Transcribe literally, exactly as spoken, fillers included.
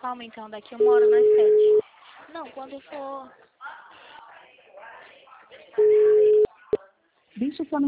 Calma então, daqui uma hora nós pede. Não, quando for. Deixe sua